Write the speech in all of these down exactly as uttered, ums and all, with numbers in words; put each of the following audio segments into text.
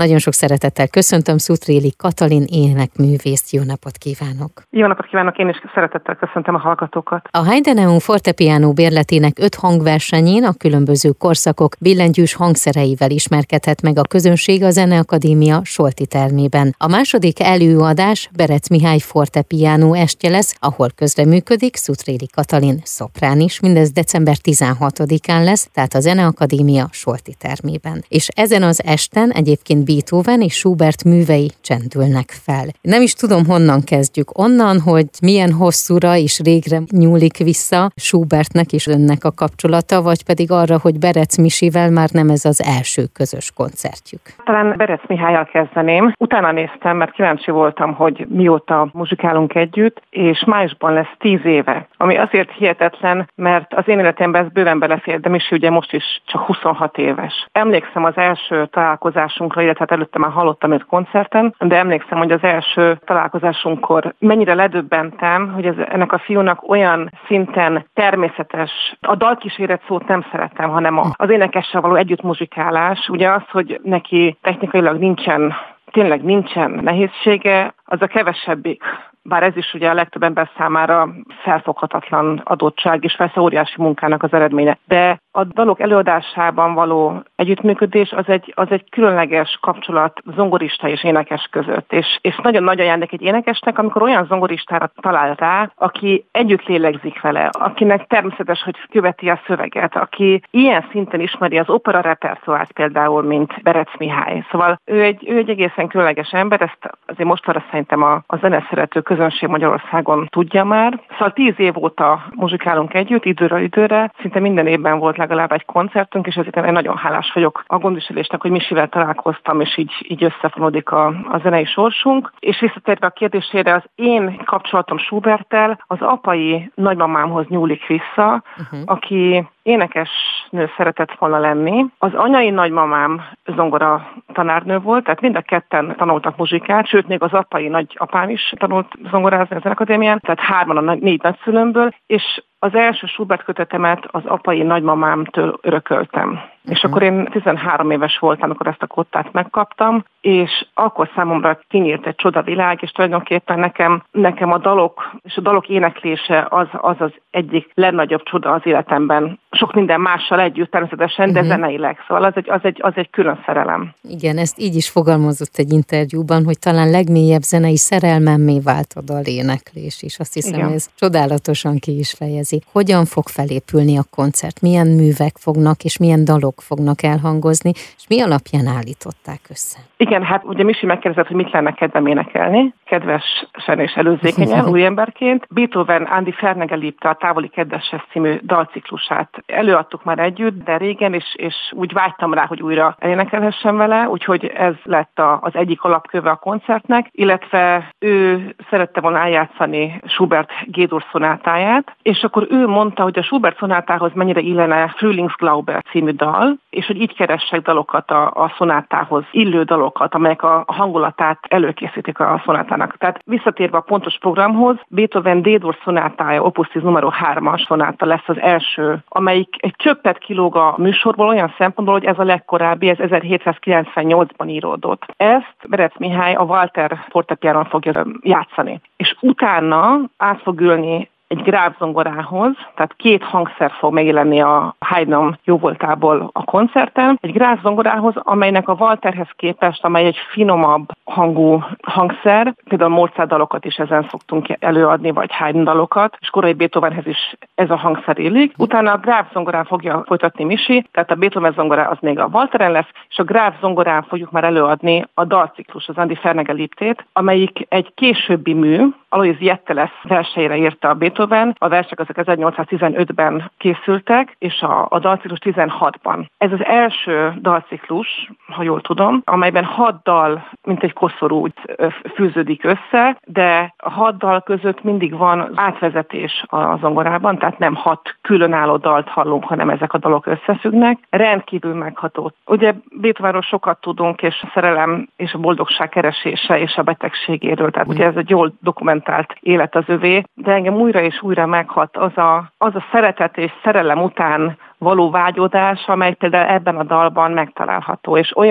Nagyon sok szeretettel köszöntöm Szuthréli Katalin énekművészt. Jó napot kívánok! Jó napot kívánok, én is szeretettel köszöntöm a hallgatókat. A Heideneum fortepiano bérletének öt hangversenyén a különböző korszakok billentyűs hangszereivel ismerkedhet meg a közönség a Zeneakadémia Solti termében. A második előadás Berec Mihály fortepiano estje lesz, ahol közreműködik Szuthréli Katalin szoprán is, mindez december tizenhatodikán lesz, tehát a Zeneakadémia Solti termében. És ezen az esten egyébként Beethoven és Schubert művei csendülnek fel. Nem is tudom, honnan kezdjük. Onnan, hogy milyen hosszúra és régre nyúlik vissza Schubertnek és önnek a kapcsolata, vagy pedig arra, hogy Berec Misivel már nem ez az első közös koncertjük. Talán Berec Mihályal kezdeném. Utána néztem, mert kíváncsi voltam, hogy mióta muzsikálunk együtt, és májusban lesz tíz éve. Ami azért hihetetlen, mert az én életemben ez bőven belefér, de Misi ugye most is csak huszonhat éves. Emlékszem az első találkozásunkra, illetve hát előtte már hallottam őt koncerten, de emlékszem, hogy az első találkozásunkkor mennyire ledöbbentem, hogy ez, ennek a fiúnak olyan szinten természetes, a dalkíséret szót nem szeretem, hanem az énekessel való együttmuzsikálás. Ugye az, hogy neki technikailag nincsen, tényleg nincsen nehézsége, az a kevesebbik. Bár ez is ugye a legtöbb ember számára felfoghatatlan adottság, és persze óriási munkának az eredménye. De a dalok előadásában való együttműködés az egy, az egy különleges kapcsolat zongorista és énekes között. És, és nagyon nagy ajándék egy énekesnek, amikor olyan zongoristára talál rá, aki együtt lélegzik vele, akinek természetes, hogy követi a szöveget, aki ilyen szinten ismeri az opera repertoárt például, mint Berec Mihály. Szóval ő egy, ő egy egészen különleges ember, ezt azért mostanra szerintem a, a zeneszerető közönség Magyarországon tudja már. Szóval tíz év óta muzsikálunk együtt, időről időre, szinte minden évben volt legalább egy koncertünk, és ezért én nagyon hálás vagyok a gondviselésnek, hogy Misivel találkoztam, és így, így összefonódik a, a zenei sorsunk. És visszatérve a kérdésére, az én kapcsolatom Schuberttel az apai nagymamámhoz nyúlik vissza, uh-huh. aki énekesnő szeretett volna lenni. Az anyai nagymamám zongora tanárnő volt, tehát mind a ketten tanultak muzsikát, sőt, még az apai nagyapám is tanult zongorázni az Zenekadémián, tehát hárman a négy nagyszülőmből, és az első Schubert kötetemet az apai nagymamámtől örököltem. Uh-huh. És akkor én tizenhárom éves voltam, amikor ezt a kottát megkaptam, és akkor számomra kinyílt egy csodavilág, és tulajdonképpen nekem, nekem a dalok és a dalok éneklése az az, az egyik legnagyobb csoda az életemben. Sok minden mással együtt természetesen, uh-huh. de zeneileg. Szóval az egy, az, egy, az egy külön szerelem. Igen, ezt így is fogalmazott egy interjúban, hogy talán legmélyebb zenei szerelmemmé vált a daléneklés is. Azt hiszem, igen. Ez csodálatosan ki is fejezi. Hogyan fog felépülni a koncert? Milyen művek fognak, és milyen dalok fognak elhangozni, és mi alapján állították össze? Igen, hát ugye Misi megkérdezett, hogy mit lenne kedvem énekelni, kedvesen és előzékenyen, új emberként. Beethoven Andi Fernegeliebte a Távoli Kedveshez című dalciklusát előadtuk már együtt, de régen, és, és úgy vágytam rá, hogy újra elénekelhessem vele, úgyhogy ez lett a, az egyik alapköve a koncertnek, illetve ő szerette volna eljátszani Schubert G-dur szonátáját, és akkor ő mondta, hogy a Schubert szonátához mennyire illene Frühlingsglaube című dal, és hogy így keressek dalokat a, a szonátához, illő dalokat, amelyek a hangulatát előkészítik a szonátának. Tehát visszatérve a pontos programhoz, Beethoven D-dur szonátája, Opus tíz numero hármas szonáta lesz az első, amelyik egy csöppet kilóg a műsorból olyan szempontból, hogy ez a legkorábbi, ez ezerhétszázkilencvennyolcban íródott. Ezt Berec Mihály a Walter fortepianon fogja játszani. És utána át fog ülni egy gráv zongorához, tehát két hangszer fog megjelenni a Heideneum jóvoltából a koncerten, egy gráv zongorához, amelynek a Walterhez képest, amely egy finomabb hangú hangszer, például Mozart dalokat is ezen szoktunk előadni, vagy Haydn dalokat, és korai Beethovenhez is ez a hangszer illik. Utána a gráv zongorán fogja folytatni Misi, tehát a Beethoven zongorá az még a Walteren lesz, és a gráv zongorán fogjuk már előadni a dalciklus, az Andi Fernegeliebtét, amelyik egy későbbi mű, Alois Jetteles verseire írta a Beethoven, a versek azok ezernyolcszáztizenötben készültek, és a, a dalciklus tizenhatban. Ez az első dalciklus, ha jól tudom, amelyben hat dal, mint egy koszorú fűződik össze, de a hat dal között mindig van átvezetés a zongorában, tehát nem hat különálló dalt hallunk, hanem ezek a dalok összefüggnek. Rendkívül megható. Ugye Beethovenról sokat tudunk, és a szerelem és a boldogság keresése és a betegségéről, tehát ugye ez egy jól dokumentált élet az övé, de engem újra és újra meghat az a, az a szeretet és szerelem után való vágyódás, amely például ebben a dalban megtalálható, és olyan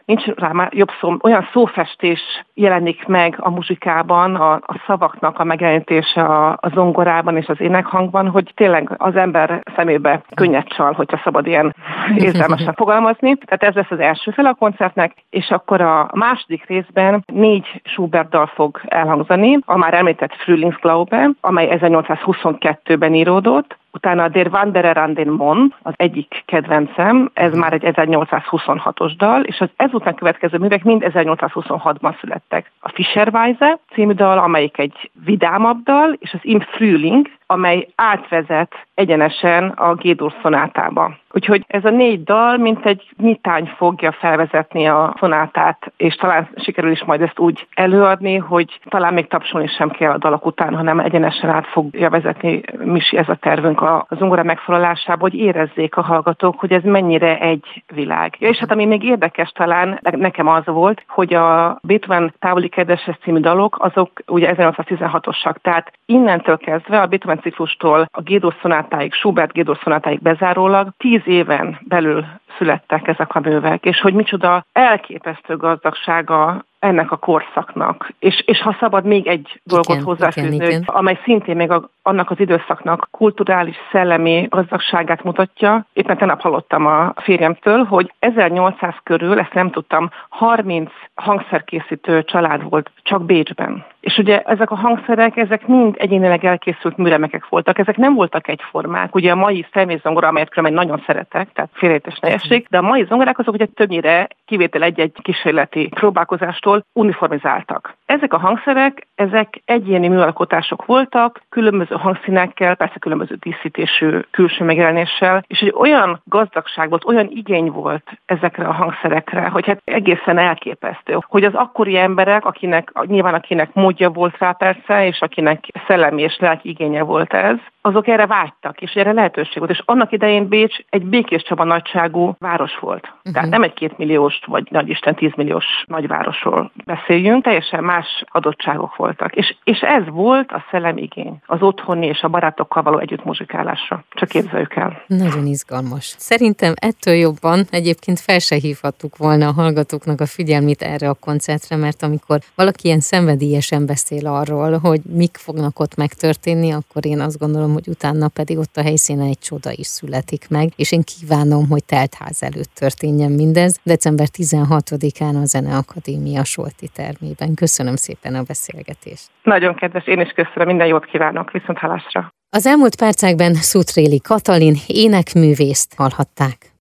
nincs rá már jobb szó, olyan szófestés jelenik meg a muzsikában, a, a szavaknak a megjelenítése a, a zongorában és az énekhangban, hogy tényleg az ember szemébe könnyed csal, hogyha szabad ilyen érzelmesen fogalmazni. Tehát ez lesz az első fel a koncertnek, és akkor a második részben négy Schubert dal fog elhangzani, a már említett Frühlingsglaube, amely ezernyolcszázhuszonkettőben íródott, utána a Der Wanderer an den Mond, az egyik kedvencem, ez már egy ezernyolcszázhuszonhatos dal, és az ezután következő művek mind ezernyolcszázhuszonhatban születtek. A Fischerweise című dal, amelyik egy vidámabb dal, és az Im Frühling, amely átvezet egyenesen a G-dur szonátába. Úgyhogy ez a négy dal, mint egy nyitány fogja felvezetni a szonátát, és talán sikerül is majd ezt úgy előadni, hogy talán még tapsolni sem kell a dalok után, hanem egyenesen át fogja vezetni Misi ez a tervünk a zongora megszólalásába, hogy érezzék a hallgatók, hogy ez mennyire egy világ. Ja, és hát ami még érdekes talán nekem az volt, hogy a Beethoven Távoli kedveshez című dalok, azok ugye ezernyolcszáztizenhatosak, tehát innentől kezdve a Beethoven ciklustól a G-dur szonátáig, Schubert G-dur szonátáig bezárólag tíz éven belül születtek ezek a művek, és hogy micsoda elképesztő gazdagsága ennek a korszaknak. És, és ha szabad még egy dolgot hozzáfűzni, amely szintén még a, annak az időszaknak kulturális, szellemi gazdagságát mutatja. Éppen tegnap hallottam a férjemtől, hogy ezernyolcszáz körül, ezt nem tudtam, harminc hangszerkészítő család volt csak Bécsben. És ugye ezek a hangszerek, ezek mind egyénileg elkészült műremekek voltak, ezek nem voltak egyformák. Ugye a mai személyzongora, amelyet különben nagyon szeretek, tehát félreértés ne essék, de a mai zongorák azok ugye többnyire kivétel egy-egy kísérleti próbálkozástól uniformizáltak. Ezek a hangszerek, ezek egyéni műalkotások voltak, különböző hangszínekkel, persze különböző díszítésű külső megjelenéssel, és egy olyan gazdagság volt, olyan igény volt ezekre a hangszerekre, hogy hát egészen elképesztő, hogy az akkori emberek, akinek, nyilván akinek módja volt rá persze, és akinek szellemi és lelki igénye volt ez, azok erre vágytak, és erre lehetőség volt. És annak idején Bécs egy Békés Csaba nagyságú város volt. Uh-huh. Tehát nem egy kétmilliós, vagy nagyisten tízmilliós nagyvárosról beszéljünk, teljesen más adottságok voltak. És, és ez volt a szellemigény, az otthoni és a barátokkal való együtt muzsikálásra. Csak képzeljük el. Nagyon izgalmas. Szerintem ettől jobban egyébként fel se hívhattuk volna a hallgatóknak a figyelmét erre a koncertre, mert amikor valaki ilyen szenvedélyesen beszél arról, hogy mik fognak ott megtörténni, akkor én azt gondolom, hogy utána pedig ott a helyszínen egy csoda is születik meg, és én kívánom, hogy teltház előtt történjen mindez. december tizenhatodikán a Zeneakadémia Solti termében. Köszönöm szépen a beszélgetést. Nagyon kedves, én is köszönöm, minden jót kívánok, viszonthallásra. Az elmúlt percekben Szutréli Katalin énekművészt hallhatták.